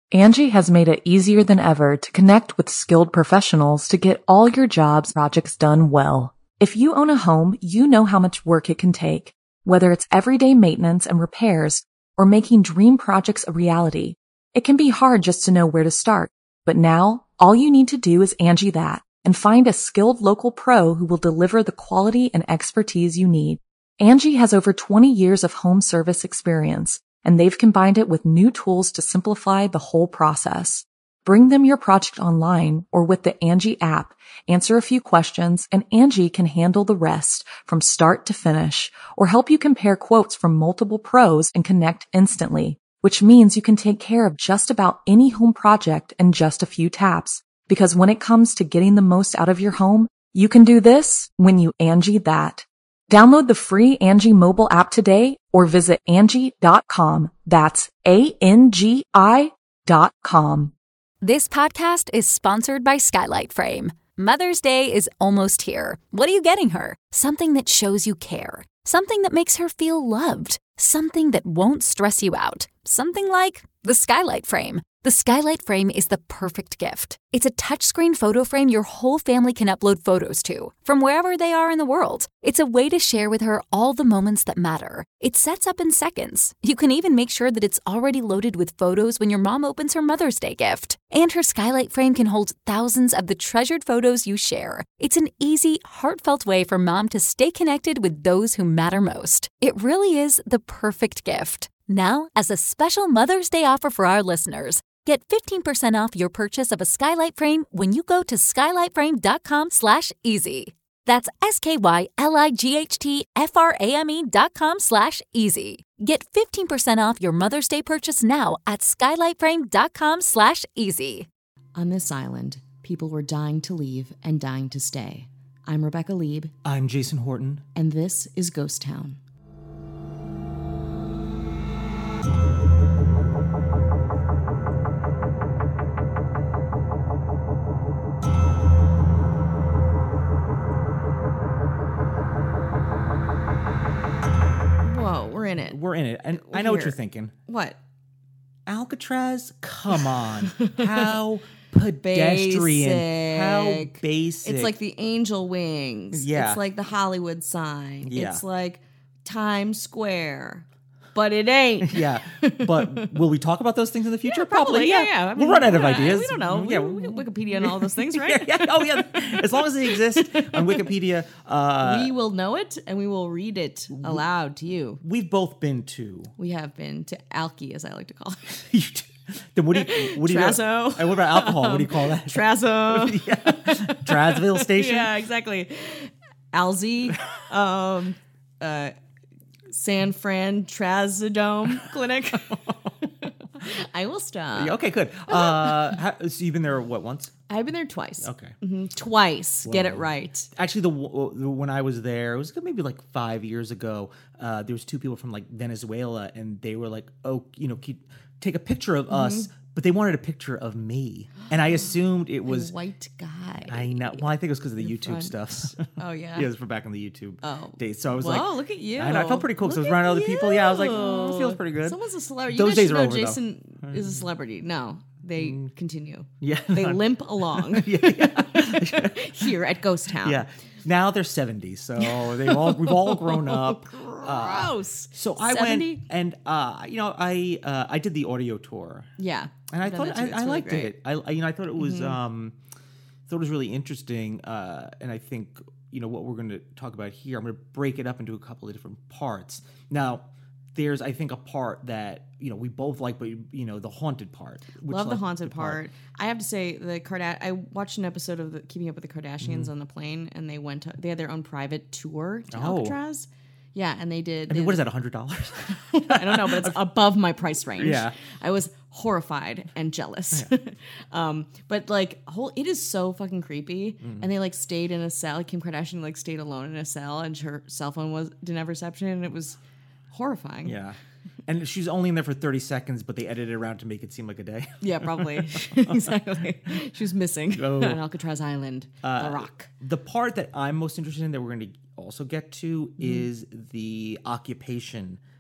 Angie has made it easier than ever to connect with skilled professionals to get all your jobs projects done well. If you own a home, you know how much work it can take, whether it's everyday maintenance and repairs or making dream projects a reality. It can be hard just to know where to start, but now all you need to do is Angie that and find a skilled local pro who will deliver the quality and expertise you need. Angie has over 20 years of home service experience, and they've combined it with new tools to simplify the whole process. Bring them your project online or with the Angie app, answer a few questions, and Angie can handle the rest from start to finish, or help you compare quotes from multiple pros and connect instantly, which means you can take care of just about any home project in just a few taps. Because when it comes to getting the most out of your home, you can do this when you Angie that. Download the free Angie mobile app today or visit Angie.com. That's ANGI.com. This podcast is sponsored by Skylight Frame. Mother's Day is almost here. What are you getting her? Something that shows you care. Something that makes her feel loved. Something that won't stress you out. Something like the Skylight Frame. The Skylight Frame is the perfect gift. It's a touchscreen photo frame your whole family can upload photos to, from wherever they are in the world. It's a way to share with her all the moments that matter. It sets up in seconds. You can even make sure that it's already loaded with photos when your mom opens her Mother's Day gift. And her Skylight Frame can hold thousands of the treasured photos you share. It's an easy, heartfelt way for mom to stay connected with those who matter most. It really is the perfect gift. Now, as a special Mother's Day offer for our listeners, get 15% off your purchase of a Skylight Frame when you go to skylightframe.com/easy. That's SKYLIGHTFRAME.com/easy. Get 15% off your Mother's Day purchase now at skylightframe.com/easy. On this island, people were dying to leave and dying to stay. I'm Rebecca Lieb. I'm Jason Horton. And this is Ghost Town. We're in it. And I know what you're thinking. What? Alcatraz? Come on. How pedestrian. Basic. How basic. It's like the angel wings. Yeah. It's like the Hollywood sign. Yeah. It's like Times Square. But it ain't. Yeah. But will we talk about those things in the future? Yeah, probably. Yeah. I mean, we'll run out of ideas. We don't know. Yeah. We Wikipedia and all those things, right? Yeah. Oh, yeah. As long as they exist on Wikipedia. We will know it and we will read it aloud to you. We've both been to. We have been to Alki, as I like to call it. Then what do you Trazo. And what about alcohol? What do you call that? Trazo. Yeah. Trasville Station? Yeah, exactly. Alzi. San Fran Trazodome Clinic. I will stop. Okay, good. So you've been there, what, once? I've been there twice. Okay. Mm-hmm. Twice. Wow. Get it right. Actually, when I was there, it was maybe like 5 years ago. There was two people from like Venezuela, and they were like, "Oh, take a picture of us," but they wanted a picture of me, and I assumed it was a white guy. I know. Well, I think it was because of the YouTube stuff. Oh yeah. Yeah, it was from back in the YouTube days. So I was "Whoa, look at you!" I know. I felt pretty cool because I was around other people. Yeah, I was like, "Oh, it feels pretty good." Someone's a celebrity. Those days are over, Jason is a celebrity. No. They continue. Yeah. They limp along. Yeah. Here at Ghost Town. Yeah. Now they're 70, so we've all grown up. Gross. So I 70? went and I did the audio tour. Yeah. And I thought I liked great. it. I thought it was really interesting. And I think what we're going to talk about here. I'm going to break it up into a couple of different parts. Now, there's I think a part that we both like, but the haunted part. Love the haunted part. I have to say I watched an episode of Keeping Up with the Kardashians on the plane, and they had their own private tour to Alcatraz. Yeah, and they did. I mean, what is that? $100? I don't know, but it's above my price range. Yeah, I was horrified and jealous. Yeah. But it is so fucking creepy. And they stayed in a cell. Kim Kardashian stayed alone in a cell, and her cell phone didn't have reception, and it was horrifying. Yeah. And she's only in there for 30 seconds, but they edited it around to make it seem like a day. Yeah, probably. Exactly. She was missing on Alcatraz Island, the rock. The part that I'm most interested in that we're going to also get to is the occupation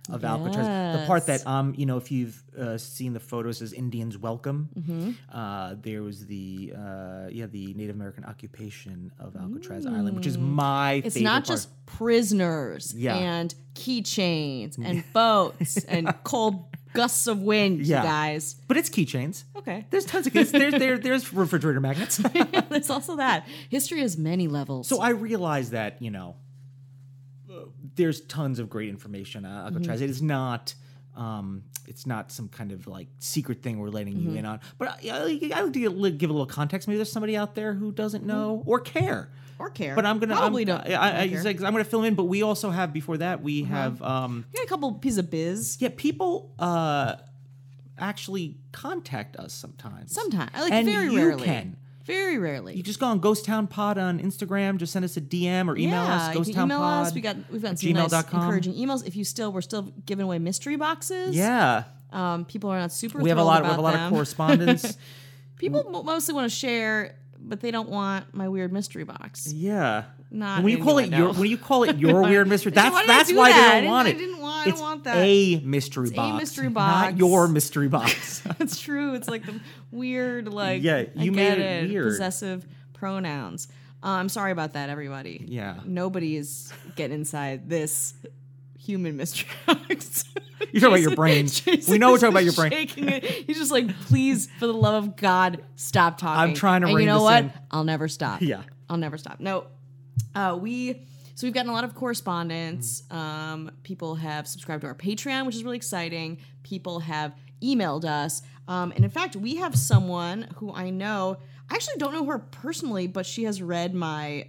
of Alcatraz. The part that if you've seen the photos, as Indians Welcome. There was the Native American occupation of Alcatraz Island, which is my It's favorite not part. just prisoners and keychains and boats and cold gusts of wind, you guys. But it's keychains. Okay. There's tons of there's refrigerator magnets. There's also that. History has many levels. So I realize that, there's tons of great information on Alcatraz. It is not it's not some kind of like secret thing we're letting you in on. But I'll give a little context. Maybe there's somebody out there who doesn't know or care. But I'm gonna I'm gonna fill in. But we also have before that we have we got a couple pieces of biz. Yeah, people actually contact us sometimes. Like very rarely. Can. Very rarely. You just go on Ghost Town Pod on Instagram. Just send us a DM or email us. You can email us. We've got some nice gmail.com. encouraging emails. If we're still giving away mystery boxes. Yeah. People are not super. We have a lot of correspondence. People mostly want to share, but they don't want my weird mystery box. Yeah. Not when you call it your weird mystery, that's why they don't want it. I don't want that. A mystery box. A mystery box. Not your mystery box. It's true. It's like the weird, like you made it weird. Possessive pronouns. I'm sorry about that, everybody. Yeah. Nobody is getting inside this human mystery box. You're talking about your brain. Jason we know we're talking about your brain. Shaking it. He's just like, please, for the love of God, stop talking. I'm trying to and ring you know this what? in. I'll never stop. Yeah. I'll never stop. No. We've gotten a lot of correspondence. People have subscribed to our Patreon, which is really exciting. People have emailed us. And in fact, we have someone who I know, I actually don't know her personally, but she has read my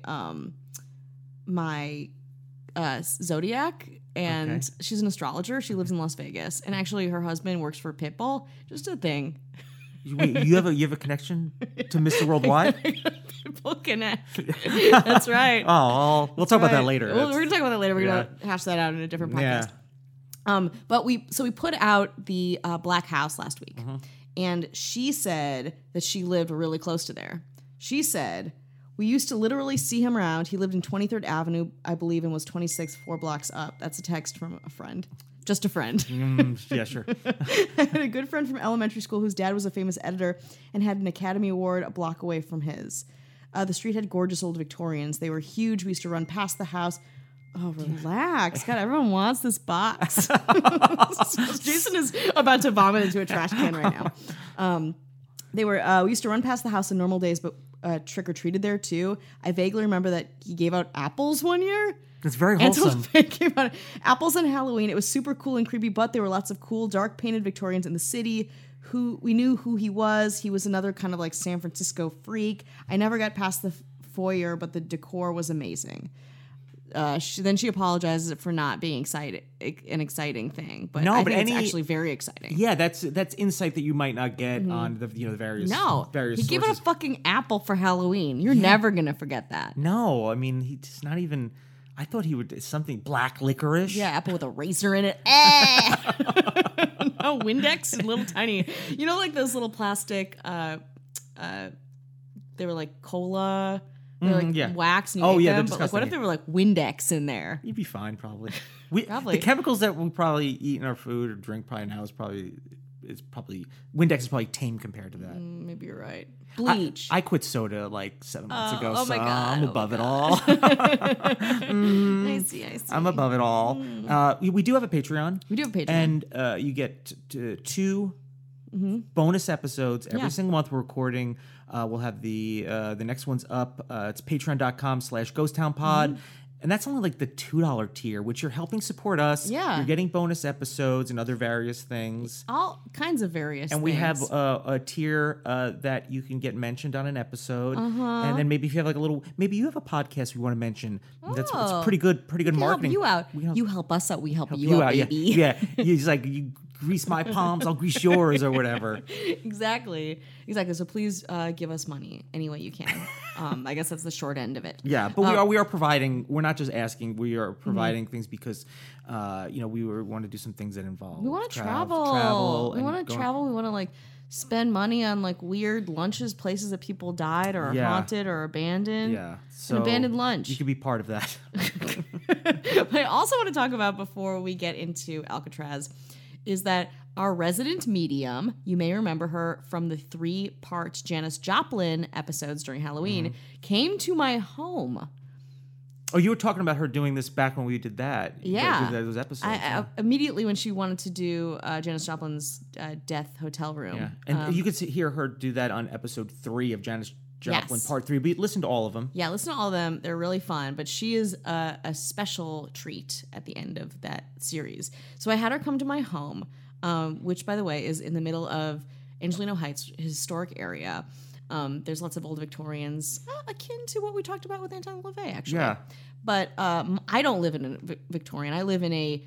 Zodiac, and she's an astrologer. She lives in Las Vegas. And actually her husband works for Pitbull. Just a thing. Wait, you have a connection to Mr. Worldwide? Pitbull Connect. That's right. Oh, we'll talk about that later. We're gonna talk about that later. We're gonna hash that out in a different podcast. But we put out the Black House last week, and she said that she lived really close to there. She said, we used to literally see him around. He lived in 23rd Avenue, I believe, and was 26, 4 blocks up. That's a text from a friend. Just a friend. Yeah, sure. I had a good friend from elementary school whose dad was a famous editor and had an Academy Award a block away from his. The street had gorgeous old Victorians. They were huge. We used to run past the house. Oh, relax. God, everyone wants this box. Jason is about to vomit into a trash can right now. We used to run past the house in normal days, but trick-or-treated there too. I vaguely remember that he gave out apples one year. It's very wholesome. Gave out apples on Halloween. It was super cool and creepy, but there were lots of cool, dark-painted Victorians in the city. We knew who he was. He was another kind of like San Francisco freak. I never got past the foyer, but the decor was amazing. She apologizes for not being an exciting thing, but I think it's actually very exciting. Yeah, that's insight that you might not get on the various he gave out a fucking apple for Halloween. You're never gonna forget that. No, I mean he's not even. I thought he would something black licorice. Yeah, apple with a razor in it. No, Windex, little tiny. You know, like those little plastic. They were like cola. They're like wax. And you ate them, but like, what if there were like Windex in there? You'd be fine, probably. Probably. The chemicals that we probably eat in our food or drink probably now is probably Windex is probably tame compared to that. Maybe you're right. Bleach. I quit soda like 7 months ago, oh so my God, I'm above it all. I see. I'm above it all. We do have a Patreon. We do have a Patreon. And you get two bonus episodes every single month we're recording. We'll have the next one's up. It's patreon.com/ghosttownpod. And that's only like the $2 tier, which you're helping support us. Yeah. You're getting bonus episodes and other various things. All kinds of various and things. we have a tier that you can get mentioned on an episode. And then maybe if you have like a little, maybe you have a podcast we want to mention. That's pretty good marketing. Help you out. You help us out. We help you out, baby. Yeah. You grease my palms, I'll grease yours or whatever. Exactly. So please give us money any way you can. I guess that's the short end of it. Yeah, but we are providing. We're not just asking. We are providing things because, we want to do some things that involve. We want to travel. We want to travel. We want to like spend money on like weird lunches, places that people died or are haunted or abandoned. Yeah, so an abandoned lunch. You could be part of that. But I also want to talk about, before we get into Alcatraz, is that our resident medium, you may remember her from the 3-part Janis Joplin episodes during Halloween, came to my home. Oh, you were talking about her doing this back when we did that. Yeah. Those episodes. Immediately when she wanted to do Janis Joplin's Death Hotel Room. Yeah. And you could hear her do that on episode 3 of Janis Joplin, Yes. part 3. But listen to all of them. Yeah, listen to all of them. They're really fun, but she is a special treat at the end of that series. So I had her come to my home, which, by the way, is in the middle of Angelino Heights, historic area. There's lots of old Victorians, akin to what we talked about with Anton LaVey, actually. Yeah. But I don't live in a Victorian. I live in a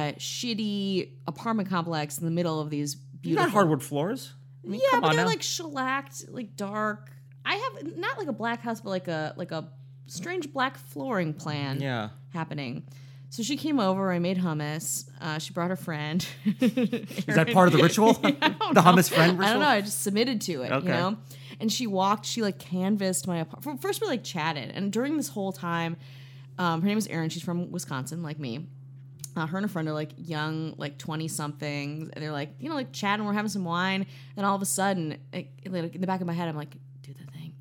shitty apartment complex in the middle of these You beautiful... got hardwood floors? I mean, Yeah, come but on they're now. like shellacked, like dark. I have not like a black house, but like a strange black flooring plan Yeah. happening. So she came over. I made hummus. She brought her friend. Is that part of the ritual? The hummus friend ritual? I don't know. I just submitted to it, Okay. you know? And she walked, she like canvassed my apartment. First we like chatted. And during this whole time, her name is Erin. She's from Wisconsin, like me. Her and a friend are like young, like 20-somethings. And they're like, you know, like chatting. We're having some wine. And all of a sudden, like, in the back of my head, I'm like, do the thing.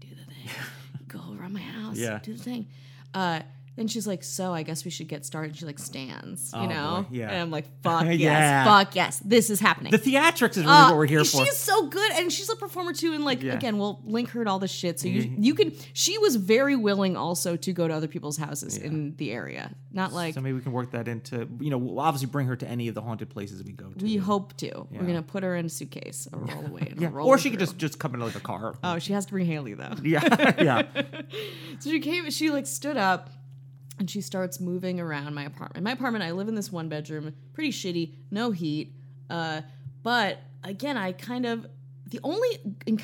Go around my house. Yeah. Do the thing. Then she's like, so I guess we should get started. She like stands, you Oh, know? boy, yeah. And I'm like, fuck yes, Yeah. fuck yes. This is happening. The theatrics is really what we're here for. She's so good, and she's a performer too. And like, Yeah. again, we'll link her to all this shit. So you can. She was very willing also to go to other people's houses in the area. Not like So maybe we can work that into, we'll obviously bring her to any of the haunted places we go to. we hope to. We're gonna put her in a suitcase, a roll away, Yeah. roll Or her she could through. just come in like a car. Oh, she has to bring Haley though. Yeah. Yeah. So she came. She like stood up. And she starts moving around my apartment. My apartment, I live in this 1-bedroom, pretty shitty, no heat. But again, I kind of, the only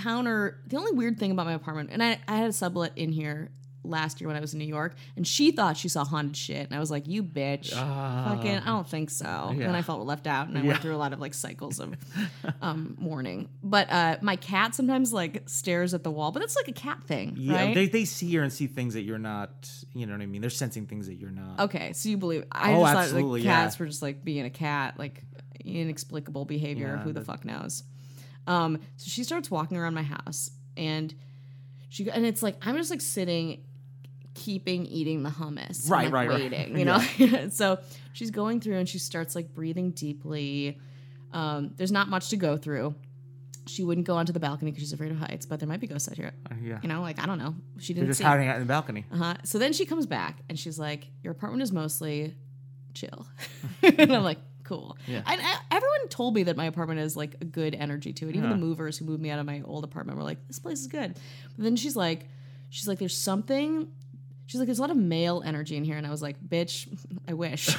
weird thing about my apartment, and I had a sublet in here last year when I was in New York, and she thought she saw haunted shit. And I was like, you bitch. Fucking, I don't think so. And then I felt left out, and I went through a lot of like cycles of mourning. But my cat sometimes like stares at the wall, but it's like a cat thing, Yeah. right? They see her and see things that you're not, you know what I mean? They're sensing things that you're not. Okay, so you believe? I Oh, just thought absolutely, like cats yeah. were just like being a cat, like inexplicable behavior. Yeah, Who the fuck knows? So she starts walking around my house, and and it's like I'm just like sitting, eating the hummus, Right, and, like, right. waiting, you know. So she's going through, and she starts like breathing deeply. There's not much to go through. She wouldn't go onto the balcony because she's afraid of heights, but there might be ghosts out here. Yeah. You know, like I don't know. She They're didn't just see. hiding out in the balcony. So then she comes back and she's like, your apartment is mostly chill. And I'm like, cool. Yeah. And everyone told me that my apartment has like a good energy to it. Even the movers who moved me out of my old apartment were like, this place is good. But then she's like, there's something. She's like, there's a lot of male energy in here. And I was like, bitch, I wish.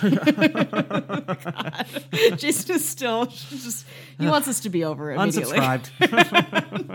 God. Jason is still, he wants us to be over immediately. Unsubscribed.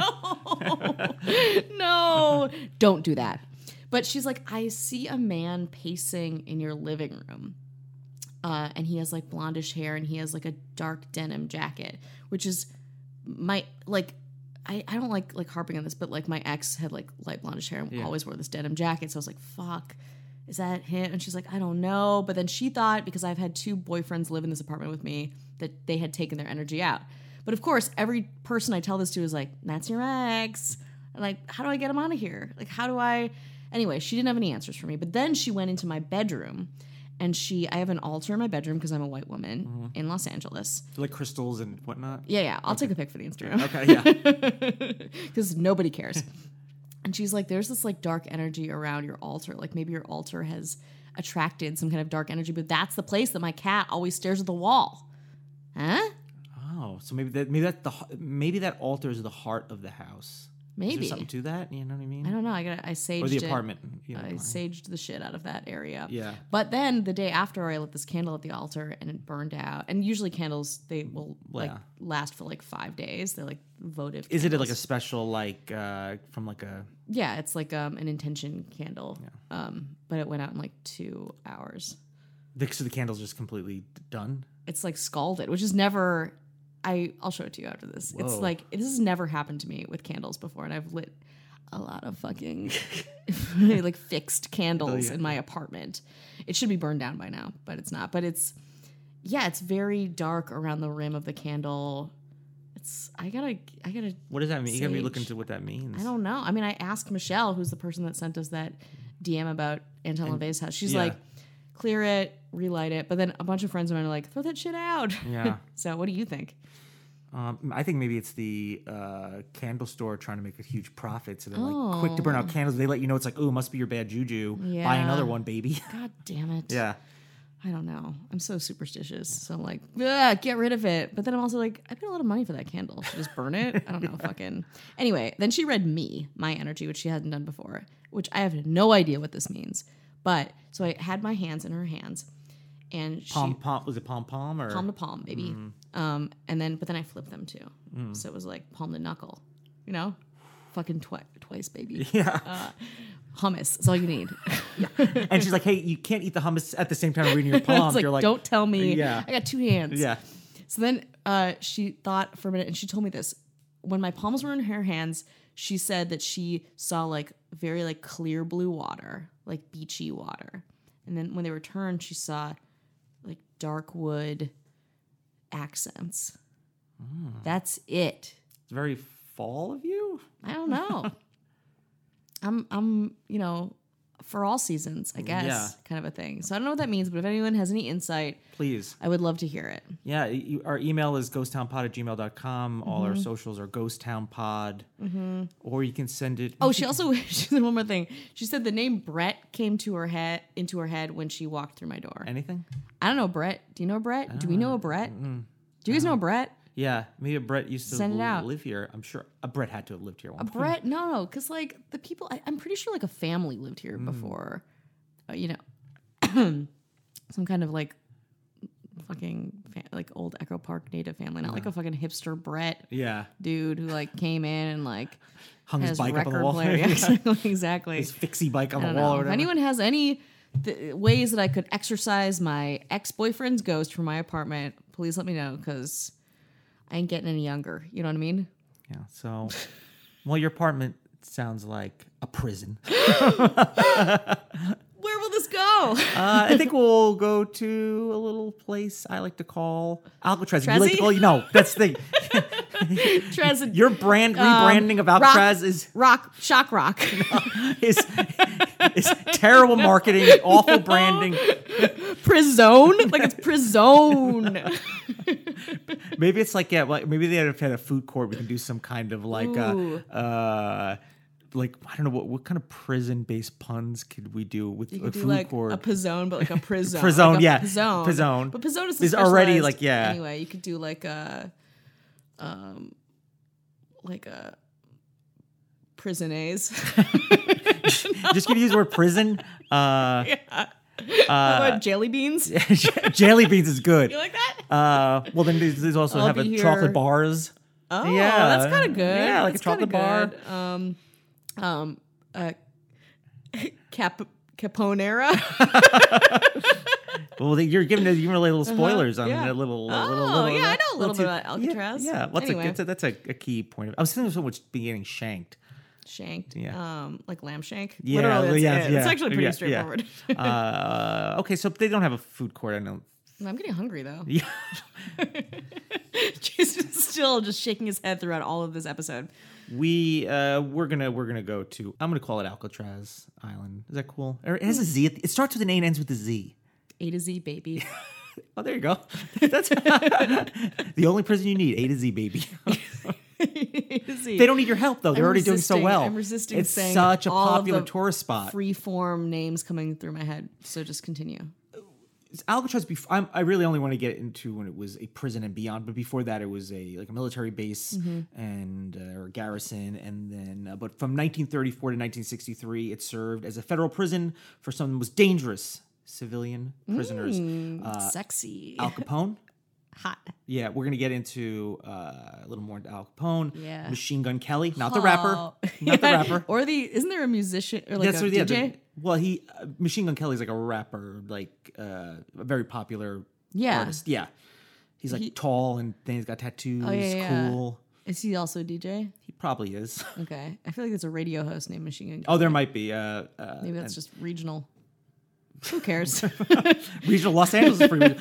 No, don't do that. But she's like, I see a man pacing in your living room. And he has like blondish hair and he has like a dark denim jacket, which is my, like, I don't like harping on this, but like my ex had like light blondish hair and always wore this denim jacket. So I was like, fuck, is that him? And she's like, I don't know. But then she thought, because I've had 2 boyfriends live in this apartment with me, that they had taken their energy out. But of course, every person I tell this to is like, that's your ex. And like, how do I get him out of here? Like, how do I? Anyway, she didn't have any answers for me. But then she went into my bedroom, and I have an altar in my bedroom because I'm a white woman in Los Angeles. Like crystals and whatnot. Yeah. I'll take a pic for the Instagram. Okay, yeah. Because nobody cares. And she's like, there's this like dark energy around your altar. Like maybe your altar has attracted some kind of dark energy, but that's the place that my cat always stares at the wall. Huh? Oh, so maybe that altar is the heart of the house. Is Maybe. there something to that? You know what I mean? I don't know. I saged Or the it. apartment. You know, I saged the shit out of that area. Yeah. But then the day after, I lit this candle at the altar and it burned out. And usually candles, they will like last for like 5 days. They're like votive. Is it candles. like a special from like a? Yeah, it's like an intention candle. Yeah. But it went out in like 2 hours. So the candle's just completely done. It's like scalded, which is never. I'll show it to you after this. Whoa. It's like this has never happened to me with candles before, and I've lit. a lot of fucking like fixed candles in my apartment. It should be burned down by now, but it's not. But it's very dark around the rim of the candle. I gotta. What does that mean? You gotta be sage. looking into what that means. I don't know. I mean, I asked Michelle, who's the person that sent us that DM about Anton LaVey's house. She's like, clear it, relight it. But then a bunch of friends of mine are like, throw that shit out. Yeah. So what do you think? I think maybe it's the candle store trying to make a huge profit, so they're like quick to burn out candles. They let you know it's like, oh, must be your bad juju. Yeah. Buy another one, baby. God damn it. Yeah. I don't know. I'm so superstitious. So I'm like, get rid of it. But then I'm also like, I paid a lot of money for that candle. Should I just burn it? I don't know. Fucking. Anyway, then she read my energy, which she hadn't done before, which I have no idea what this means. But so I had my hands in her hands, and she Palm was it palm or palm to palm, baby. But then I flipped them too. So it was like palm to knuckle, fucking twice, baby. Yeah. Hummus. That's all you need. And she's like, hey, you can't eat the hummus at the same time reading your palm. It's like, You're like, don't tell me. Yeah. I got two hands. Yeah. So then she thought for a minute, and she told me this. When my palms were in her hands, she said that she saw like very like clear blue water, like beachy water. And then when they returned, she saw like dark wood accents. That's it. It's very fall of you. I don't know. I'm for all seasons, I guess, kind of a thing. So I don't know what that means, but if anyone has any insight, Please. I would love to hear it. Yeah, our email is ghosttownpod@gmail.com. All our socials are ghosttownpod. Or you can send it. Oh, she said one more thing. She said the name Brett came into her head when she walked through my door. Anything? I don't know Brett. Do you know Brett? Do we know a Brett? Do you guys know a Brett? Yeah, maybe a Brett used to Send it out. live here. I'm sure a Brett had to have lived here at one point. Brett? No, because like the people, I'm pretty sure like a family lived here before. Some kind of like fucking like old Echo Park native family, not like a fucking hipster Brett Yeah. dude who like came in and like Hung his bike up on the record wall. player. Yeah, exactly. His fixie bike on I the don't wall know. or If whatever. anyone has any ways that I could exorcise my ex-boyfriend's ghost from my apartment, please let me know, because I ain't getting any younger. You know what I mean? Yeah, so, well, your apartment sounds like a prison. Where will this go? I think we'll go to a little place I like to call Alcatraz. You like to Trezzy? call, no, that's the thing. Trez, Your rebranding of Alcatraz is shock rock. is terrible marketing, awful branding. Prizone? Like it's Prizone. Maybe it's like, yeah, like maybe they had a food court. We can do some kind of like, like, I don't know, what kind of prison-based puns could we do with You a could do food like court? a Pizzone, but like a Prizone. Pizzone, like a yeah. Pizzone. Pizzone. But Pizzone is Is already, specialized- like, yeah. Anyway, you could do like a prisonnaise. Just gonna use the word prison. How about jelly beans? You Jelly beans is good. like that? Well, then there's also I'll have be a here. chocolate bars. Oh, Yeah. that's kind of good. Yeah, like a That's kinda chocolate bar. good. Caponera. Well, you're giving little spoilers on yeah. a little. Oh, little, yeah, I know a little bit too- about Alcatraz. Yeah, Anyway. that's a key point. I was thinking of someone being getting shanked. Shanked. Yeah. Like lamb shank. Yeah, Literally, that's it. yeah, It's actually pretty yeah, straightforward. Yeah. Okay, so they don't have a food court. I know. I'm getting hungry though. Yeah. Jason's still just shaking his head throughout all of this episode. We're gonna go to. I'm gonna call it Alcatraz Island. Is that cool? Or it has a Z. It starts with an A and ends with a Z. A to Z, baby. Oh, there you go. That's the only prison you need. A to Z, baby. A to Z. They don't need your help though. They're already doing so well. I'm resisting It's saying such a all of popular the tourist spot. Free form names coming through my head. So just continue. Alcatraz. I really only want to get into when it was a prison and beyond, but before that, it was a military base and or garrison, and then but from 1934 to 1963, it served as a federal prison for some of the most dangerous civilian prisoners. Sexy. Al Capone. Hot. Yeah, we're gonna get into a little more into Al Capone. Yeah. Machine Gun Kelly, not the rapper, not the rapper. Or isn't there a musician or like a yeah, DJ? well, Machine Gun Kelly's like a rapper, like a very popular Yeah. artist. Yeah, he's like tall and then he's got tattoos. Oh, yeah. Cool. Is he also a DJ? He probably is. Okay. I feel like there's a radio host named Machine Gun Kelly. Oh, there might be. Maybe that's just regional. Who cares? Regional Los Angeles is pretty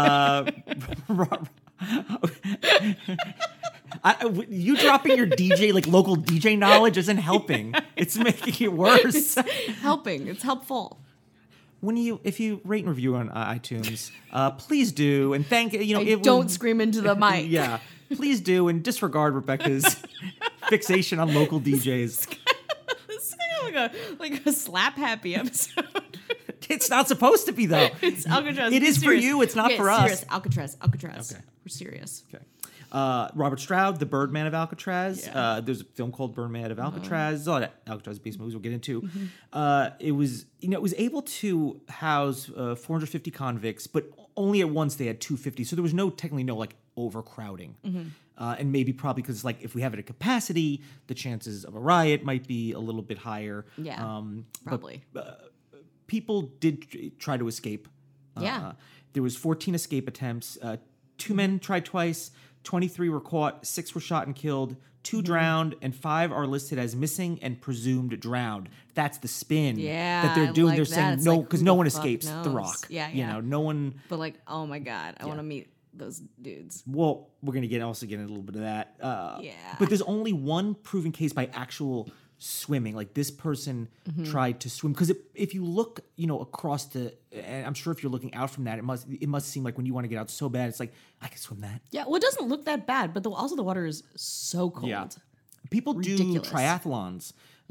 you dropping your DJ, like local DJ knowledge isn't helping. It's making it worse. It's helping. It's helpful. If you rate and review on iTunes, please do, and thank Don't scream into the mic. Yeah, please do, and disregard Rebecca's fixation on local DJs. This is kind of like a slap happy episode. It's not supposed to be though. It's Alcatraz. It is for you. It's not for us. Serious. Alcatraz. Okay. We're serious. Okay. Robert Stroud, The Birdman of Alcatraz. Yeah. There's a film called Birdman of Alcatraz. There's a lot of Alcatraz-based movies we'll get into. Mm-hmm. It was able to house 450 convicts, but only at once they had 250. So there was technically no like overcrowding. Mm-hmm. And maybe probably because like if we have it at capacity, the chances of a riot might be a little bit higher. Yeah, probably. But, people did try to escape. Yeah. There was 14 escape attempts. 2 men tried twice. 23 were caught. 6 were shot and killed. 2 drowned, and 5 are listed as missing and presumed drowned. That's the spin that they're doing. They're saying no, because no one escapes the Rock. Yeah. No one. But like, oh my God, I want to meet those dudes. Well, we're gonna also get into a little bit of that. But there's only one proven case by actual swimming. Like this person tried to swim because if you look, across and I'm sure if you're looking out from that, it must seem like when you want to get out so bad, it's like I can swim that. Yeah, well, it doesn't look that bad, but also the water is so cold. Yeah. People do triathlons.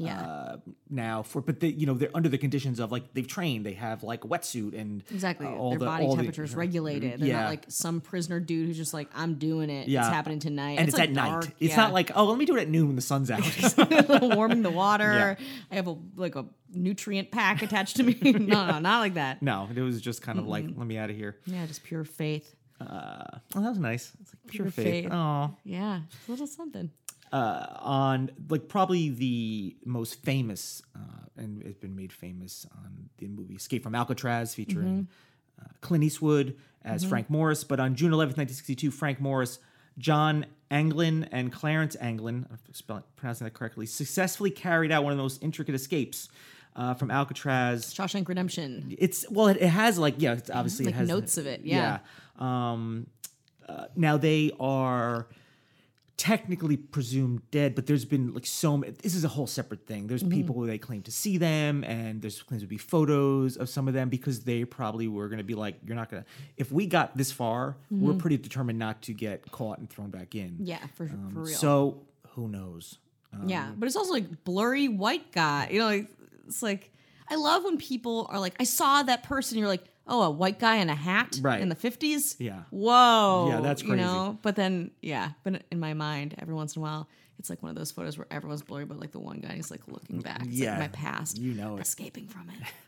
Now but they're under the conditions of like they've trained, they have like a wetsuit and exactly their body temperature is regulated. They're not like some prisoner dude who's just like, I'm doing it. Yeah. It's happening tonight. And it's like at dark. night. It's not like, oh, let me do it at noon when the sun's out. Warming the water. Yeah. I have a nutrient pack attached to me. No, not like that. No, it was just kind of like, let me out of here. Yeah, just pure faith. That was nice. It's like pure faith. Oh, yeah, a little something. On like probably the most famous, and it's been made famous on the movie Escape from Alcatraz, featuring Clint Eastwood as Frank Morris. But on June 11th, 1962, Frank Morris, John Anglin, and Clarence Anglin, I'm pronouncing that correctly, successfully carried out one of the most intricate escapes from Alcatraz. Shawshank Redemption. It has like, it's obviously like it has notes of it. Yeah. Now they are technically presumed dead, but there's been like this is a whole separate thing. There's people who they claim to see them, and there's claims to be photos of some of them because they probably were going to be like, you're not going to, if we got this far, we're pretty determined not to get caught and thrown back in. Yeah, for real. So who knows? Yeah, but it's also like blurry white guy. It's like, I love when people are like, I saw that person, you're like, oh, a white guy in a hat in the 50s? Yeah. Whoa. Yeah, that's crazy. But then, but in my mind, every once in a while, it's like one of those photos where everyone's blurry, but like the one guy is like looking back. It's like my past. Escaping from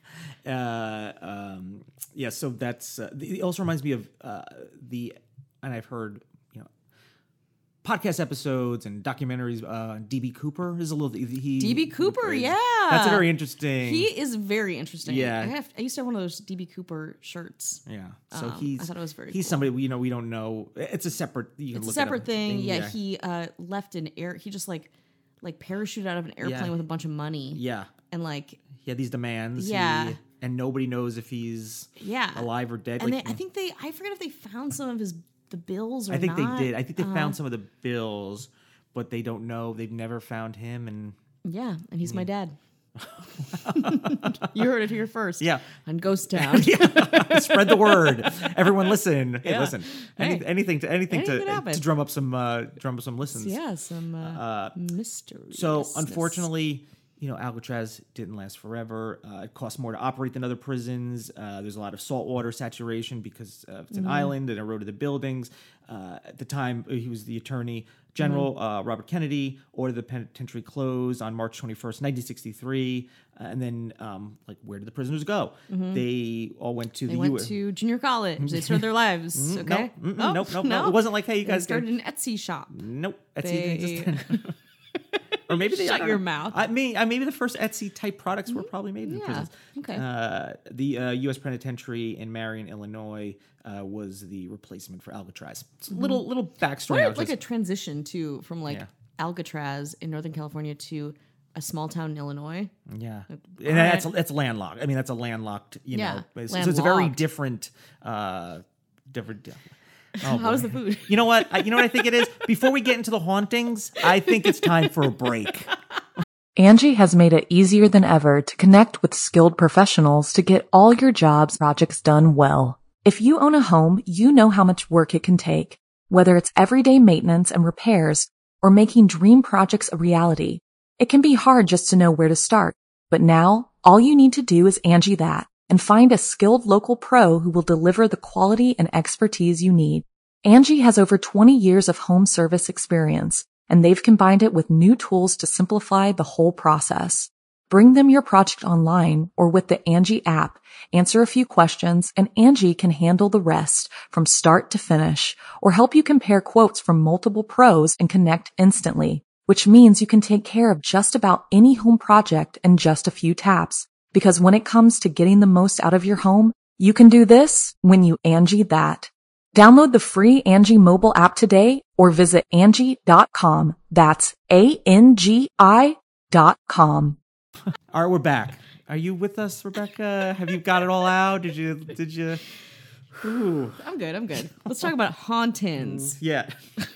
it. So that's, it also reminds me of and I've heard, podcast episodes and documentaries. DB Cooper is a little. DB Cooper, yeah, that's a very interesting. He is very interesting. Yeah, I used to have one of those DB Cooper shirts. Yeah, so I thought it was very. He's cool. somebody we don't know. It's a separate. It's a separate thing. Yeah, he left an air. He just like parachuted out of an airplane with a bunch of money. Yeah, and like he had these demands. Yeah. And nobody knows if he's alive or dead. And I forget if they found some of the bills or not. I think they did. I think they found some of the bills, but they don't know. They've never found him. And he's my dad. You heard it here first. Yeah. On Ghost Town. Spread the word. Everyone listen. Hey, listen. Anything to drum up some listens. Yeah, some mystery. So unfortunately, Alcatraz didn't last forever. It cost more to operate than other prisons. There's a lot of saltwater saturation because it's an island and eroded the buildings. At the time, he was the Attorney General, Robert Kennedy, ordered the penitentiary closed on March 21st, 1963. And then, where did the prisoners go? They all went to went to junior college. They started their lives. Okay. Nope. It wasn't like, hey, you guys started an Etsy shop. Nope. Etsy didn't exist. Or maybe they shut your mouth. Maybe the first Etsy type products were probably made in prisons. Okay. The U.S. Penitentiary in Marion, Illinois, was the replacement for Alcatraz. It's a little backstory. Like a transition too from Alcatraz in Northern California to a small town in Illinois. Yeah, and that's landlocked. I mean, that's a landlocked, Yeah, so it's a very landlocked. different. Oh, How's boy. the food? You know what? You know what I think it is? Before we get into the hauntings, I think it's time for a break. Angie has made it easier than ever to connect with skilled professionals to get all your jobs projects done well. If you own a home, you know how much work it can take, whether it's everyday maintenance and repairs or making dream projects a reality. It can be hard just to know where to start, but now all you need to do is Angie that and find a skilled local pro who will deliver the quality and expertise you need. Angie has over 20 years of home service experience, and they've combined it with new tools to simplify the whole process. Bring them your project online or with the Angie app, answer a few questions, and Angie can handle the rest from start to finish or help you compare quotes from multiple pros and connect instantly, which means you can take care of just about any home project in just a few taps. Because when it comes to getting the most out of your home, you can do this when you Angie that. Download the free Angie mobile app today or visit Angie.com. That's ANGI.com. All right, we're back. Are you with us, Rebecca? Have you got it all out? Did you? Ooh. I'm good. Let's talk about hauntings. Yeah.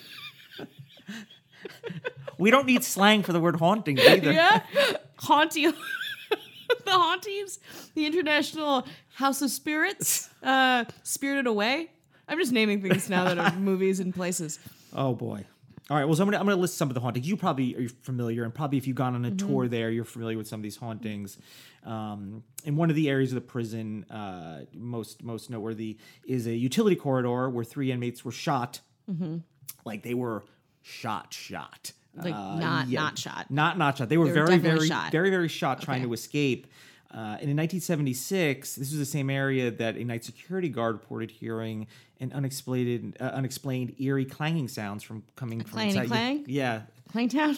We don't need slang for the word haunting either. Yeah? Haunty. The Hauntings, the International House of Spirits, Spirited Away. I'm just naming things now that are movies and places. Oh boy! All right, well, so I'm gonna list some of the hauntings. You probably are familiar, and probably if you've gone on a tour there, you're familiar with some of these hauntings. In one of the areas of the prison, most noteworthy is a utility corridor where 3 inmates were shot, like they were shot. Like not shot. Not shot. They were very, definitely very, shot. very, very shot trying to escape. And in 1976, this was the same area that a night security guard reported hearing an unexplained eerie clanging sounds coming from inside. Clang? Yeah. Clangtown?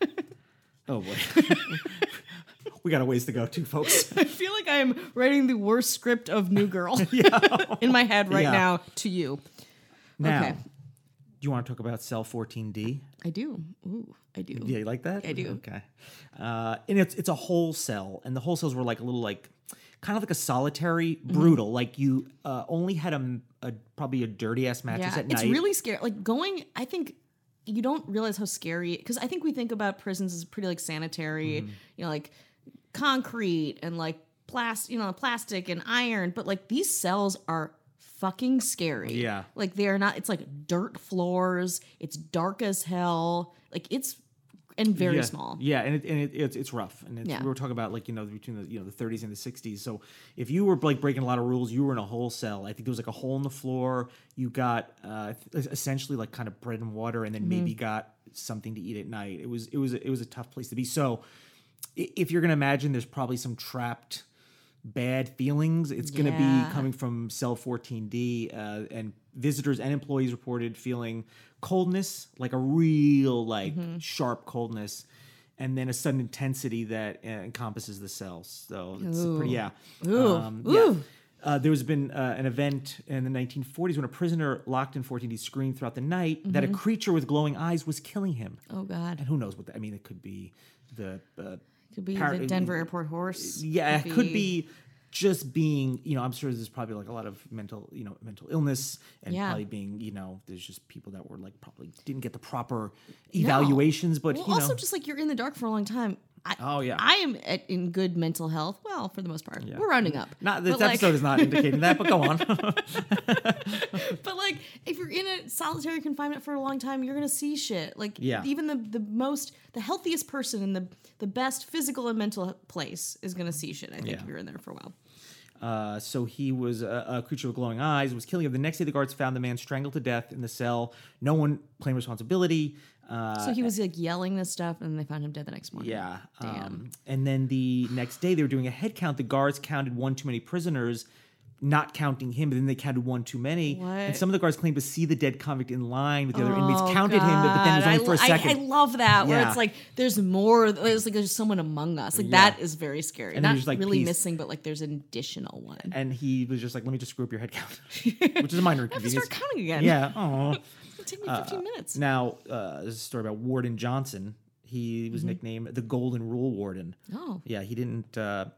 Oh boy. We got a ways to go too, folks. I feel like I'm writing the worst script of New Girl in my head right now to you. Now, Okay. do you want to talk about cell 14D? I do. Ooh, I do. Yeah, you like that? I do. Okay. And it's a whole cell, and the whole cells were like a little kind of like a solitary, brutal. Like you only had probably a dirty ass mattress at night. It's really scary. Like I think you don't realize how scary, because I think we think about prisons as pretty like sanitary, like concrete and like plastic and iron, but like these cells are fucking scary. Yeah. Like they are not, it's like dirt floors, it's dark as hell. Like it's and very small. Yeah, and it's rough. And we were talking about between the 30s and the 60s. So if you were like breaking a lot of rules, you were in a whole cell. I think there was like a hole in the floor. You got essentially like kind of bread and water, and then maybe got something to eat at night. It was a tough place to be. So if you're gonna imagine, there's probably some trapped bad feelings. It's going to be coming from cell 14D, and visitors and employees reported feeling coldness, like a real sharp coldness, and then a sudden intensity that encompasses the cells. So it's pretty there's been an event in the 1940s when a prisoner locked in 14D screamed throughout the night that a creature with glowing eyes was killing him. Oh God! And who knows what that? I mean, it could be the could be the Denver Airport horse. Yeah, it could be just being, I'm sure there's probably like a lot of mental illness, and probably being, there's just people that were like probably didn't get the proper evaluations, but also just like you're in the dark for a long time. I am in good mental health. Well, for the most part, we're rounding up. Not this episode is not indicating that, but go on. But like, if you're in a solitary confinement for a long time, you're gonna see shit. Like, even the healthiest person in the best physical and mental place is gonna see shit. I think if you're in there for a while. So he was a creature with glowing eyes, was killing him. The next day, the guards found the man strangled to death in the cell. No one claimed responsibility. So he was like yelling this stuff, and they found him dead the next morning. Yeah. Damn. And then the next day, they were doing a head count. The guards counted one too many prisoners, not counting him, but then they counted one too many. What? And some of the guards claimed to see the dead convict in line with the other inmates, counted him, but then it was only for a second. I love that, where it's like there's more. It's like there's someone among us. Like that is very scary. And not just, like, really missing, but like there's an additional one. And he was just like, let me just screw up your head count, which is a minor I have to inconvenience. start counting again. Yeah. Oh. Take me 15 minutes. Now, there's a story about Warden Johnson. He was nicknamed the Golden Rule Warden. Oh. Yeah, he didn't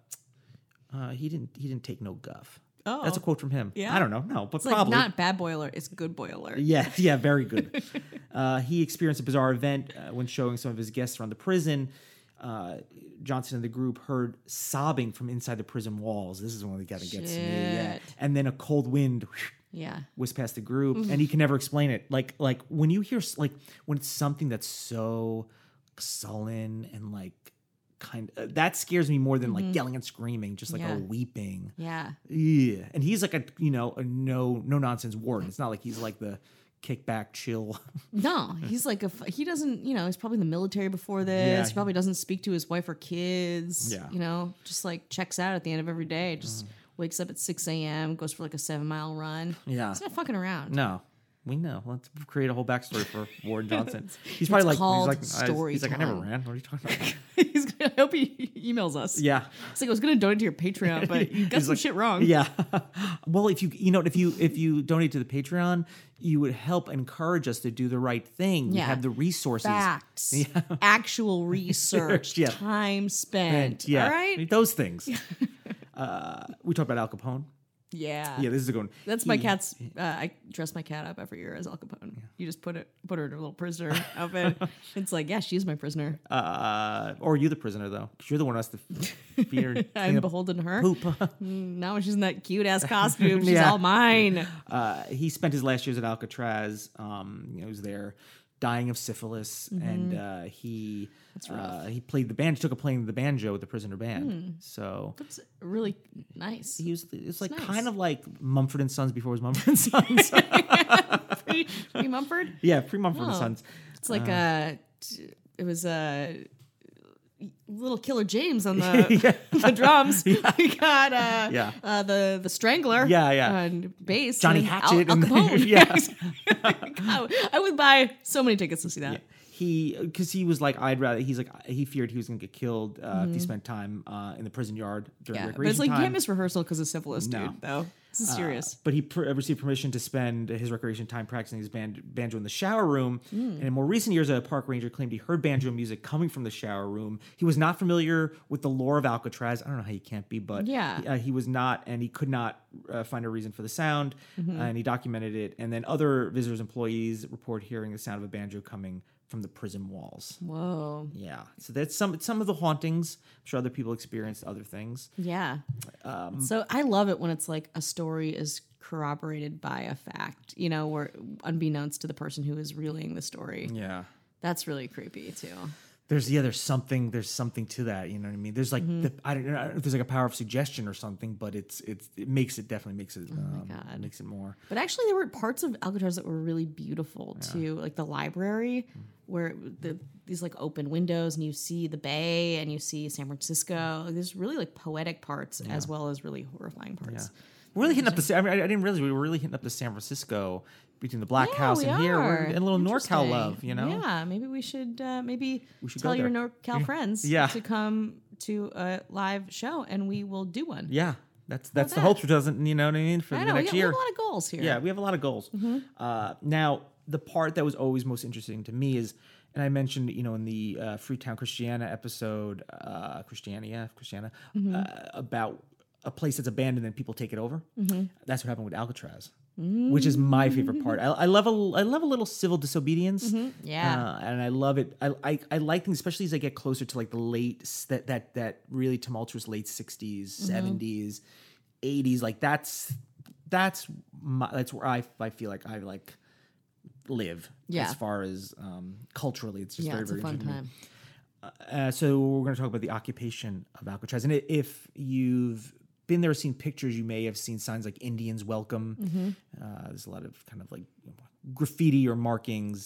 take no guff. Oh. That's a quote from him. Yeah? I don't know. No, but It's probably. like not bad boy alert, it's good boy alert. Yeah, very good. He experienced a bizarre event when showing some of his guests around the prison. Johnson and the group heard sobbing from inside the prison walls. This is one that gets me. Yeah. Shit. And then a cold wind Yeah. whisked past the group, and he can never explain it. Like when you hear when it's something that's so sullen and that scares me more than like yelling and screaming, just like a weeping. Yeah. Yeah, and he's like a no nonsense warden. It's not like he's like the kickback chill. No, he's like he doesn't, he's probably in the military before this. Yeah. He probably doesn't speak to his wife or kids. Yeah. Just like checks out at the end of every day. Just wakes up at 6 a.m., goes for like a 7-mile run. Yeah. He's not fucking around. No, we know. Let's create a whole backstory for Warden Johnson. He's probably called he's like I never storytelling. ran. What are you talking about? I hope he emails us. Yeah. It's like I was gonna donate to your Patreon, but you got He's some like, shit wrong. Yeah. Well, if you donate to the Patreon, you would help encourage us to do the right thing. We Yeah. have the resources. Facts, actual research, Yeah. time spent. Yeah. All right. Those things. We talked about Al Capone. Yeah. Yeah, this is a good one. That's my cat's. I dress my cat up every year as Al Capone. You just put her in a little prisoner outfit. It's like, yeah, she's my prisoner. Or are you the prisoner though? 'Cause you're the one who has to feed her. I'm beholden to her. Poop. Now when she's in that cute ass costume, she's Yeah. all mine. He spent his last years at Alcatraz. He was there, dying of syphilis, and he played the band. Took a playing the banjo with the prisoner band. So That's really nice. it's like nice. kind of like Mumford and Sons before it was Mumford and Sons. Pre Mumford. Yeah, pre Mumford and Oh. Sons. It's like it was little Killer James on the the drums. We got the Strangler. Yeah. And bass. Johnny and Hatchet Al and- Capone. yeah. God, I would buy so many tickets to see that. Because he was like, he feared he was going to get killed if he spent time in the prison yard during Yeah, recreation but it's like you time. can't miss rehearsal because of syphilis, No. dude. Though this is serious. But he received permission to spend his recreation time practicing his banjo in the shower room. And in more recent years, a park ranger claimed he heard banjo music coming from the shower room. He was not familiar with the lore of Alcatraz. I don't know how you can't be, but he was not, and he could not find a reason for the sound. And he documented it. And then other visitors, employees report hearing the sound of a banjo coming from the prison walls. Whoa. Yeah. So that's some of the hauntings. I'm sure other people experienced other things. Yeah. So I love it when it's like a story is corroborated by a fact, where unbeknownst to the person who is relaying the story. Yeah. That's really creepy too. There's something to that, you know what I mean? There's like I don't know if there's like a power of suggestion or something, but it definitely makes it God. makes it more. But actually, there were parts of Alcatraz that were really beautiful too, like the library, where these like open windows and you see the bay and you see San Francisco. Like, there's really like poetic parts as well as really horrifying parts. We're really hitting up I didn't realize we were really hitting up the San Francisco between the Black House we and here. We're are. getting a little NorCal Interesting. love, Yeah, maybe we should should tell go your there. NorCal friends Yeah. to come to a live show and we will do one. Yeah. That's the that? hopes for you know what I mean, for I the know, next we year. have a lot of goals here. Yeah, we have a lot of goals. Now, the part that was always most interesting to me is, and I mentioned, in the Freetown Christiana episode, Christiana, about a place that's abandoned and people take it over. That's what happened with Alcatraz, which is my favorite part. I love a little civil disobedience. Yeah. And I love it. I like things, especially as I get closer to like the late that really tumultuous late 60s, 70s, 80s. Like that's where I feel like I like live. Yeah. As far as culturally, it's just very, It's a very fun interesting. time. So we're going to talk about the occupation of Alcatraz, and if you've been there, seen pictures, you may have seen signs like Indians welcome. There's a lot of kind of like graffiti or markings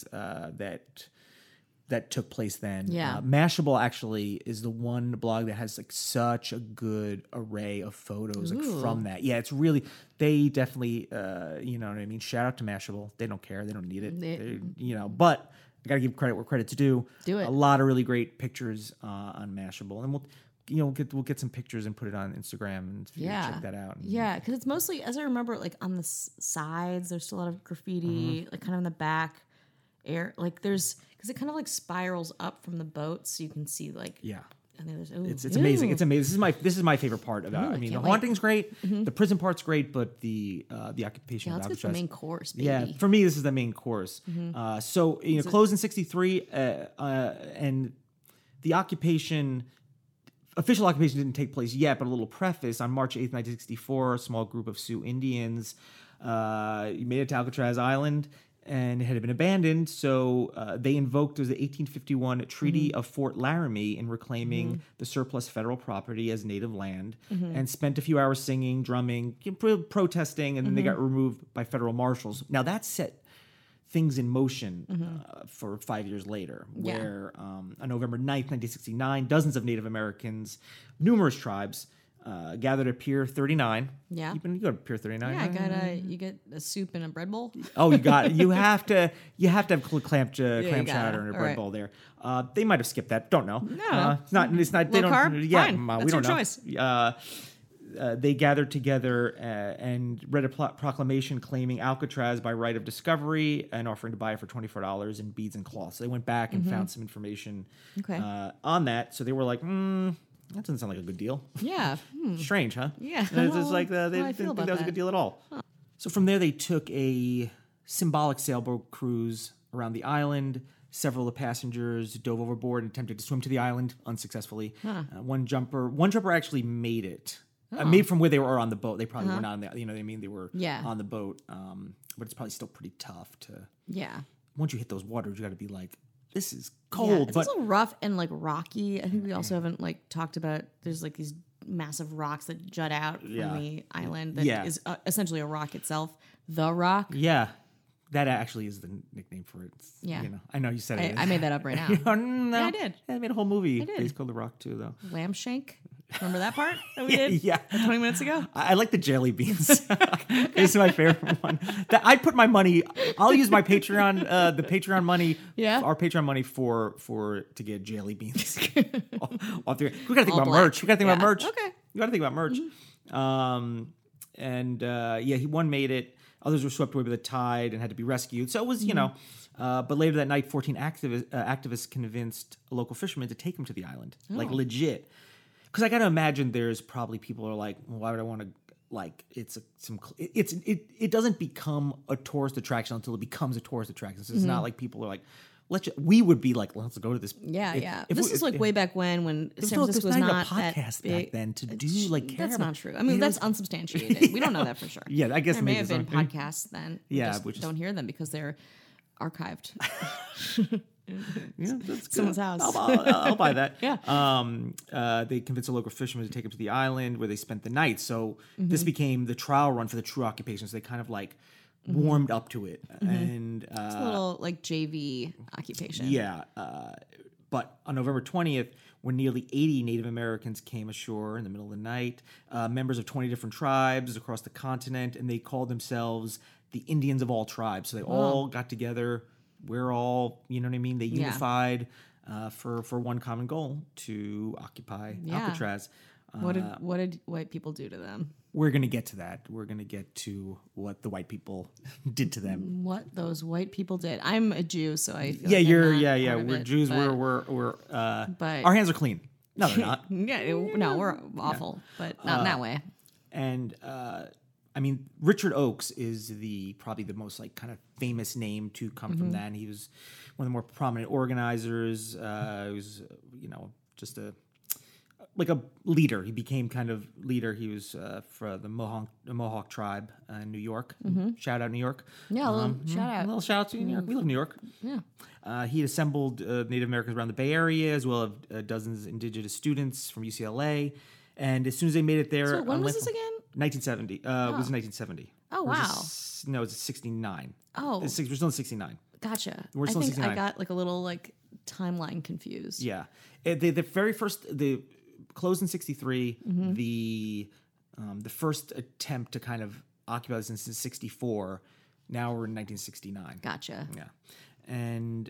that took place then. Yeah. Mashable actually is the one blog that has like such a good array of photos like from that. Yeah, it's really, they definitely, you know what I mean? Shout out to Mashable. They don't care. They don't need it. But I got to give credit where credit's due. Do it. A lot of really great pictures on Mashable. And we'll get some pictures and put it on Instagram and check that out. Yeah, because it's mostly, as I remember, like on the sides, there's still a lot of graffiti, like kind of in the back. air, like there's, because it kind of like spirals up from the boat, so you can see like, Yeah. and then there's, It's amazing. It's amazing. This is my favorite part about. I mean, the can't wait. haunting's great. The prison part's great, but the occupation. Yeah, of let's get the Alcatraz. main course, baby. Yeah, for me, this is the main course. So closed in '63, and the occupation. Official occupation didn't take place yet, but a little preface. On March 8th, 1964, a small group of Sioux Indians made it to Alcatraz Island, and it had been abandoned. So they invoked the 1851 Treaty of Fort Laramie in reclaiming the surplus federal property as native land, and spent a few hours singing, drumming, protesting, and then they got removed by federal marshals. Now that set things in motion for 5 years later, where on November 9th, 1969, dozens of Native Americans, numerous tribes, gathered at Pier 39. Yeah. You go to Pier 39? Yeah, you get a soup in a bread bowl. Oh, you got it. You have to have clam chowder and a All bread right. bowl there. They might have skipped that. Don't know. No. It's not. They Low don't. carb? Yeah, Fine. we That's don't your know. choice. They gathered together and read a proclamation claiming Alcatraz by right of discovery and offering to buy it for $24 in beads and cloth. So they went back and found some information Okay. on that. So they were like, that doesn't sound like a good deal. Yeah. Strange, huh? Yeah. And it's just like they I didn't feel think that about was a that. good deal at all. So from there, they took a symbolic sailboat cruise around the island. Several of the passengers dove overboard and attempted to swim to the island unsuccessfully. One jumper actually made it. Made from where they were on the boat. They probably were not on the. You know what I mean? They were on the boat. But it's probably still pretty tough to. Yeah. Once you hit those waters, you got to be like, this is Yeah, cold. it's but also rough and like rocky. I think we also haven't like talked about. There's like these massive rocks that jut out from the island. That is essentially a rock itself. The Rock. yeah, that actually is the nickname for it. It's, Yeah. I know you said it. I made that up right now. Oh, no. Yeah, I did. I made a whole movie. did. It's called The Rock too, though. Lamb shank. Remember that part that we did? Yeah. 20 minutes ago. I like the jelly beans. This is my favorite one. I put my money. I'll use my Patreon, the Patreon money. Yeah. Our Patreon money for to get jelly beans. We got to think All about black. merch. We got to think about Yeah. merch. Okay. You got to think about merch. One made it. Others were swept away by the tide and had to be rescued. So it was, but later that night, 14 activists convinced a local fisherman to take him to the island, like legit. Because I got to imagine there's probably people who are like, well, why would I want to? Like it doesn't become a tourist attraction until it becomes a tourist attraction. So it's not like people are like, we would be like, let's go to this. Yeah. If This is like way back when San there's Francisco was not even a not that podcast big. back then to do like care That's about- not true. I mean, that's unsubstantiated. We don't know that for sure. Yeah, I guess there may maybe have been so. podcasts then. We Yeah, just which is- don't hear them because they're archived. Yeah, that's Someone's good. house. I'll buy that. Yeah. They convinced a local fisherman to take him to the island where they spent the night. So Mm-hmm. this became the trial run for the true occupation. So they kind of like warmed up to it. And It's a little like JV occupation. but on November 20th, when nearly 80 Native Americans came ashore in the middle of the night, members of 20 different tribes across the continent, and they called themselves the Indians of all tribes. So they all got together. We're all, you know what I mean? They unified for one common goal, to occupy Alcatraz. What did white people do to them? We're going to get to that. We're going to get to what the white people did to them. What those white people did. I'm a Jew, so I feel Yeah, like you're. I'm not Yeah. part of We're it, Jews. but- We're. Our hands are clean. No, they're not. no, we're awful, but not in that way. And I mean, Richard Oakes is probably the most like kind of famous name to come from that. And he was one of the more prominent organizers. He was, just a leader. He became kind of leader. He was for the Mohawk tribe in New York. Shout out New York. Yeah, a little shout out. A little shout out to New York. We live in New York. Yeah. He assembled Native Americans around the Bay Area, as well as dozens of indigenous students from UCLA. And as soon as they made it there, So when was this again? 1970. It was 1970. Oh, Or is wow. no, it's 69. Oh. We're still in 69. Gotcha. We're still I think 69. I got like a little like timeline confused. Yeah. The very first, the closed in 63. The first attempt to kind of occupy this in 64. Now we're in 1969. Gotcha. Yeah. And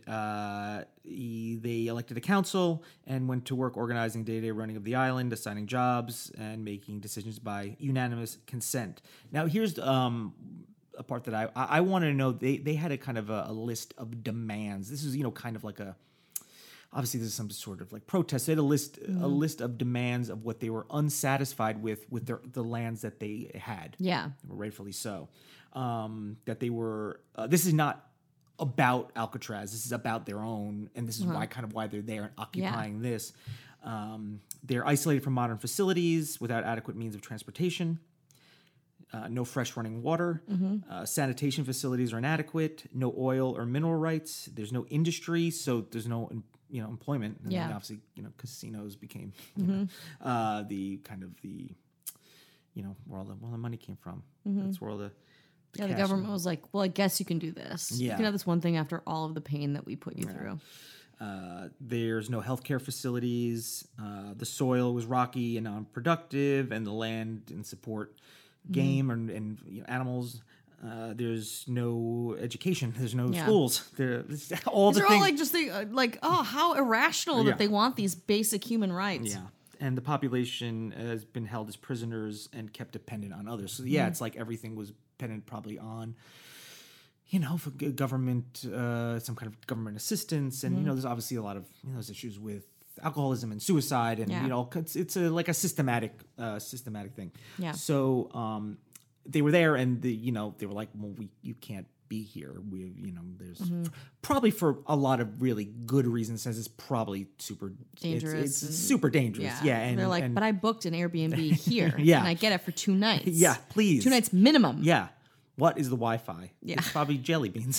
they elected a council and went to work organizing day-to-day running of the island, assigning jobs, and making decisions by unanimous consent. Now, here's a part that I wanted to know. They had a kind of a list of demands. This is kind of like obviously there's some sort of like protest. They had a list of demands of what they were unsatisfied with the lands that they had. Yeah, rightfully so. That they were. This is not about Alcatraz. This is about their own, and this is why they're there and occupying this. They're isolated from modern facilities without adequate means of transportation. No fresh running water. Sanitation facilities are inadequate. No oil or mineral rights. There's no industry, so there's no employment. And then obviously casinos became the kind of the where all the money came from. That's where all the the government was like, well, I guess you can do this. Yeah. You can have this one thing after all of the pain that we put you through. There's no healthcare facilities. The soil was rocky and non-productive, and the land didn't support game and animals. There's no education. There's no schools. There's all These the are things. all like just how irrational that they want these basic human rights. Yeah. And the population has been held as prisoners and kept dependent on others. So it's like everything was dependent probably on, for government, some kind of government assistance. And, there's obviously a lot of, those issues with alcoholism and suicide. And, it's like a systematic thing. Yeah. So they were there and, they were like, well, you can't be here. There's probably for a lot of really good reasons, since it's probably super dangerous. It's super dangerous. Yeah. And they're like, but I booked an Airbnb here. And I get it for 2 nights. Yeah, please. 2 nights minimum. Yeah. What is the Wi-Fi? Yeah. It's probably jelly beans.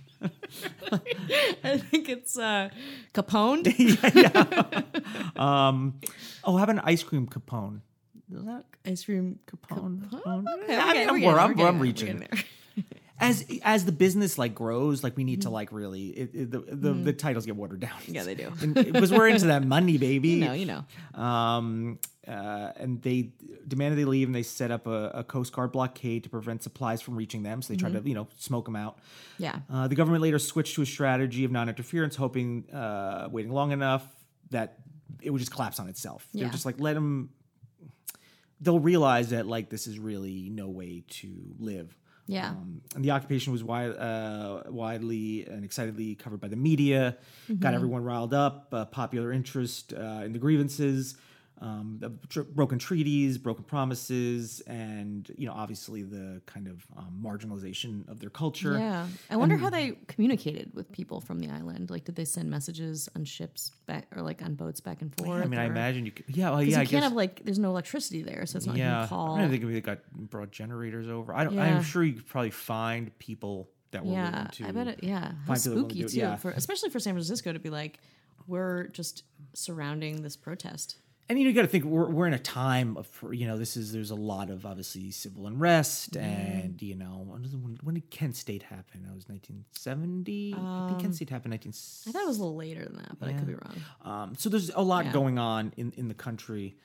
I think it's Capone. How about an ice cream Capone? Is that Ice cream Capone? Okay, I'm reaching. As the business grows, we need to really the titles get watered down. Yeah, they do. Because we're into that money, baby. You know. And they demanded they leave, and they set up a Coast Guard blockade to prevent supplies from reaching them. So they tried to smoke them out. Yeah. The government later switched to a strategy of non-interference, hoping waiting long enough that it would just collapse on itself. They're just let them. They'll realize that this is really no way to live. Yeah. And the occupation was widely and excitedly covered by the media, got everyone riled up, popular interest in the grievances, broken treaties, broken promises, and, obviously the kind of marginalization of their culture. Yeah. I wonder how they communicated with people from the island. Did they send messages on ships back or on boats back and forth? I mean, I imagine you could. Yeah, well, you I can't guess. have there's no electricity there, so it's not like you can call. I don't think they got brought generators over. I'm sure you could probably find people that were willing to. I bet it. Yeah, how spooky too. Especially for San Francisco to be we're just surrounding this protest. And you got to think we're in a time of there's a lot of obviously civil unrest and when did Kent State happen? That was 1970. I think Kent State happened 1970. I thought it was a little later than that, but I could be wrong. So there's a lot going on in the country.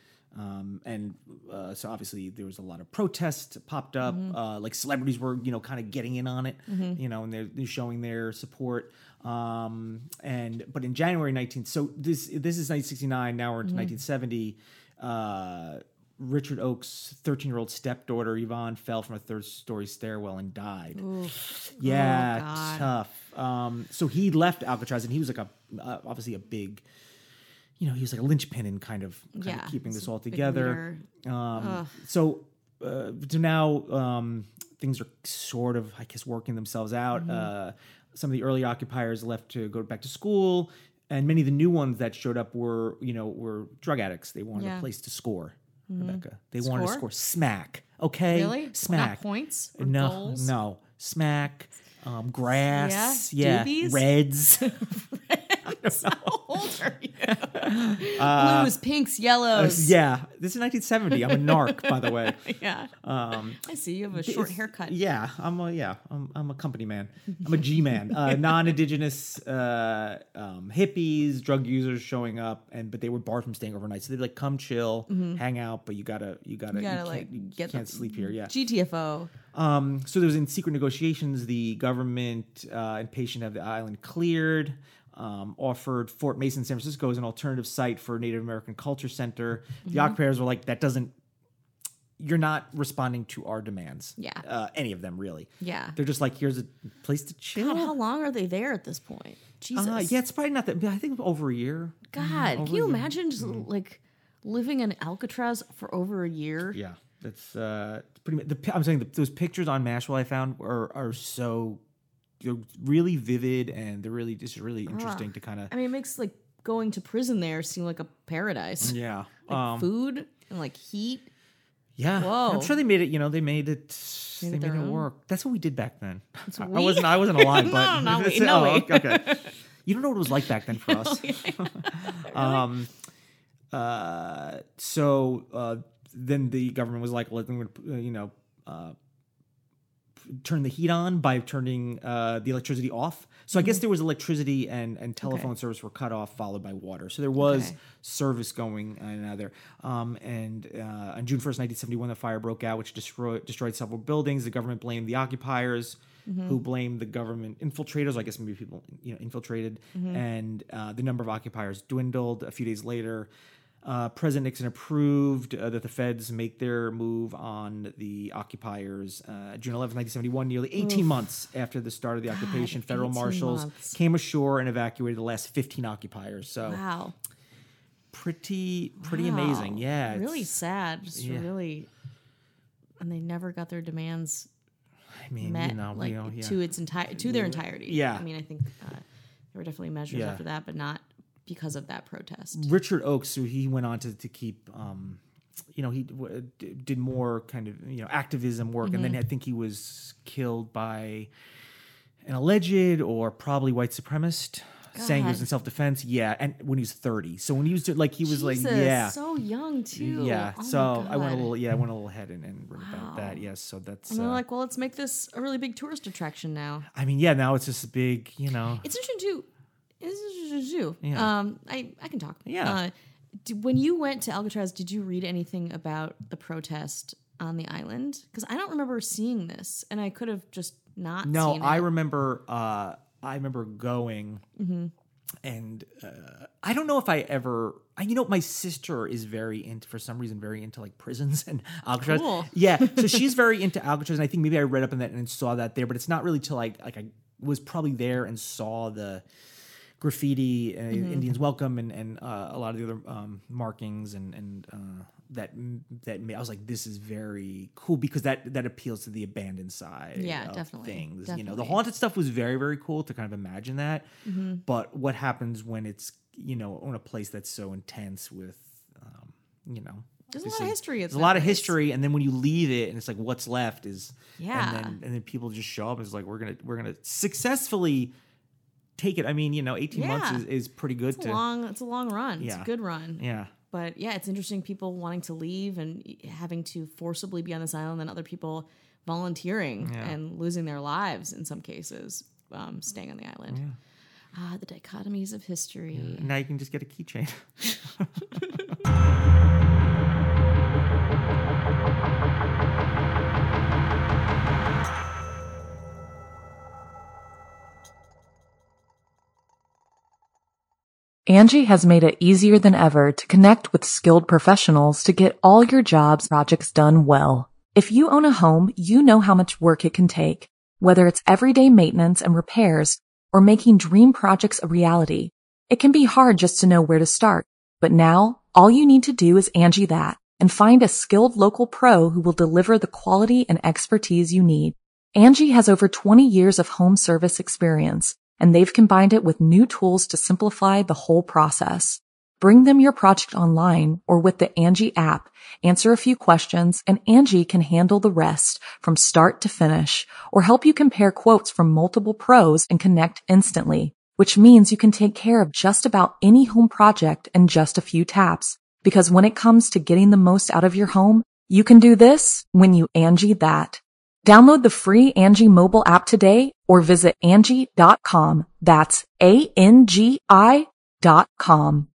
So obviously there was a lot of protests popped up. Celebrities were kind of getting in on it, and they're showing their support. But in January this is 1969. Now we're into 1970. Richard Oak's 13-year-old stepdaughter Yvonne fell from a 3rd-story stairwell and died. Oof. Yeah, tough. So he left Alcatraz, and he was obviously a big. He was like a linchpin in kind of keeping this all together. So now things are sort of, I guess, working themselves out. Some of the early occupiers left to go back to school, and many of the new ones that showed up were drug addicts. They wanted a place to score, Rebecca. They wanted to score smack. Okay, really? Smack. Not points? Or no, goals? no, smack. Grass. Yeah. Reds. How old are you? Blues, pinks, yellows. Yeah, this is 1970. I'm a narc, by the way. Yeah. I see you have a short haircut. Yeah, I'm a company man. I'm a G man. Non-indigenous hippies, drug users showing up, but they were barred from staying overnight. So they'd come chill, hang out, but you can't sleep here. Yeah. GTFO. So there was in secret negotiations. The government and patient have the island cleared. Offered Fort Mason, San Francisco as an alternative site for Native American Culture Center. The occupiers were like, that doesn't you're not responding to our demands. Yeah. Any of them, really. Yeah. They're just like, here's a place to chill. God, how long are they there at this point? Jesus. Yeah, it's probably not that. I think over a year. God, can you imagine just like living in Alcatraz for over a year? Yeah, that's pretty. I'm saying those pictures on Mashable I found are so they're really vivid, and they're really just really interesting to kind of. I mean, it makes like going to prison there seem like a paradise. Yeah, like food and like heat. Yeah, whoa! I'm sure they made it. They made it. They made it own? work. That's what we did back then. I we? wasn't alive, but no, okay. You don't know what it was like back then for us. So then the government was like, "Let them, turn the heat on by turning the electricity off." So I guess there was electricity and telephone service were cut off, followed by water. So there was service going in and out there. And on June 1st, 1971, the fire broke out, which destroyed several buildings. The government blamed the occupiers, who blamed the government infiltrators. I guess maybe people infiltrated. And the number of occupiers dwindled. A few days later, President Nixon approved that the feds make their move on the occupiers. June 11, 1971, nearly 18 months after the start of the occupation, federal marshals came ashore and evacuated the last 15 occupiers. So, wow, pretty amazing. Yeah, really sad. Just really, and they never got their demands. I mean, met, to their entirety. Yeah, I mean, I think there were definitely measures after that, but not because of that protest. Richard Oakes, who he went on to keep, he did more kind of, activism work. And then I think he was killed by an alleged or probably white supremacist saying he was in self-defense. Yeah. And when he was 30. So when he was so young too. Yeah. Oh so I went a little ahead and read about that. Yes. So that's. And they're like, well, let's make this a really big tourist attraction now. I mean, yeah, now it's just a big, It's interesting too. Yeah. I can talk. Yeah. When you went to Alcatraz, did you read anything about the protest on the island? Because I don't remember seeing this, and I could have just not. No, seen it. I remember. I remember going, and I don't know if I ever. My sister is for some reason very into like prisons and Alcatraz. Cool. Yeah, so she's very into Alcatraz, and I think maybe I read up on that and saw that there, but it's not really till like I was probably there and saw the graffiti, Indians Welcome, and a lot of the other markings, and that I was like, this is very cool because that appeals to the abandoned side. Yeah, of definitely. Things, Definitely. the haunted stuff was very, very cool to kind of imagine that. But what happens when it's on a place that's so intense with, There's a lot of history. There's a lot of history, and then when you leave it, and it's like what's left is, yeah, and then people just show up and it's like we're gonna successfully take it. I mean, 18 months is pretty good. It's a long run. Yeah. It's a good run. Yeah. But yeah, it's interesting. People wanting to leave and having to forcibly be on this island, and other people volunteering and losing their lives in some cases, staying on the island. Yeah. The dichotomies of history. Yeah. Now you can just get a keychain. Angie has made it easier than ever to connect with skilled professionals to get all your jobs projects done well. If you own a home, you know how much work it can take, whether it's everyday maintenance and repairs or making dream projects a reality. It can be hard just to know where to start, but now all you need to do is Angie that and find a skilled local pro who will deliver the quality and expertise you need. Angie has over 20 years of home service experience, and they've combined it with new tools to simplify the whole process. Bring them your project online or with the Angie app, answer a few questions, and Angie can handle the rest from start to finish, or help you compare quotes from multiple pros and connect instantly, which means you can take care of just about any home project in just a few taps. Because when it comes to getting the most out of your home, you can do this when you Angie that. Download the free Angie mobile app today or visit Angie.com. That's ANGI.com.